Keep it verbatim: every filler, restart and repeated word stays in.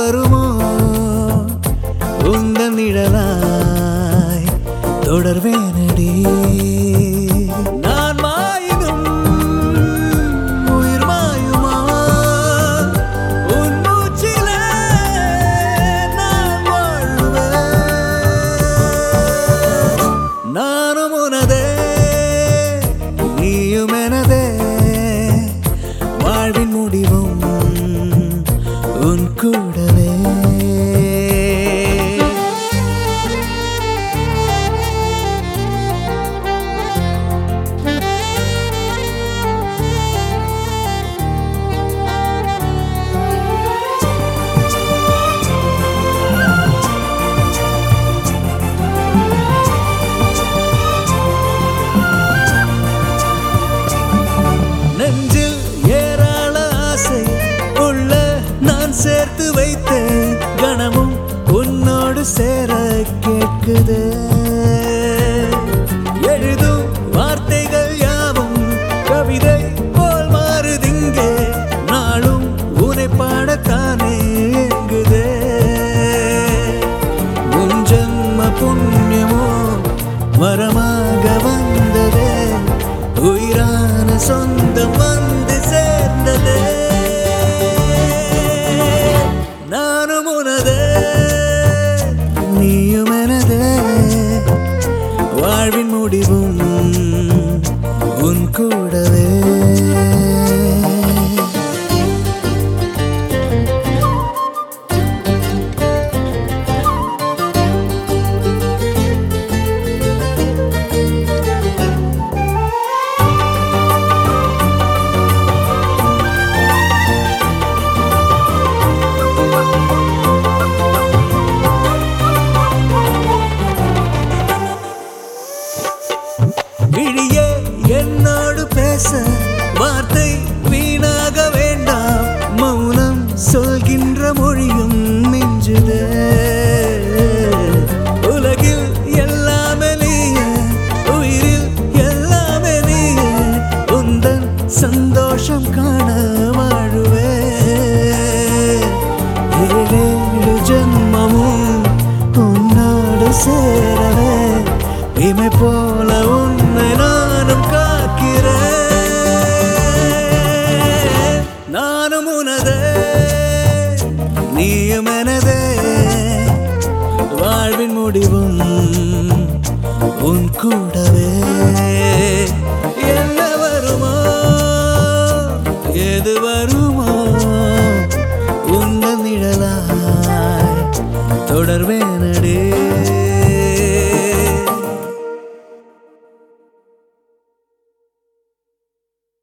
வருமோ உந்தன் நிழலாய் தொடர்வேனடி நான் மாயினும் உயிர் மாயுமா உன் மூச்சிலே நான் வாழ்வேன் நானும் உனதே நீயும் எனதே வாழ்வின் முடிவும் உன் கூடவே நெஞ்சில் ஏராள ஆசை உள்ள நான் சேர்த்து வைத்தேன் கணமும் உன்னோடு சேர கேட்குது எழுதும் வார்த்தைகள் யாவும் கவிதை போல் மாறுதிங்கே நாளும் உனை பாடத்தானே எங்குதே உன் ஜன்ம புண்ணியமோ வரமாக வந்ததே உயிரான சொந்தம் வந்து சேர்ந்ததே நானும் உனதே நீயும் எனதே வாழ்வின் முடிவும் உன் கூடவே விழியே என்னோடு பேச வார்த்தை வீணாக வேண்டாம் மௌனம் சொல்கின்ற மொழியும் மிஞ்சுதே உலகில் எல்லாமே நீயே உயிரில் எல்லாமே நீயே உந்தன் சந்தோஷம் காண வாழுவே ஏழேழு ஜன்மமும் உன்னோடு சேரவே இமை போல உன்னை நானும் காக்கிறேன் நானும் உனதே நீயும் எனதே வாழ்வின் முடிவும் உன் கூடவே என்ன வருமோ எது வரும்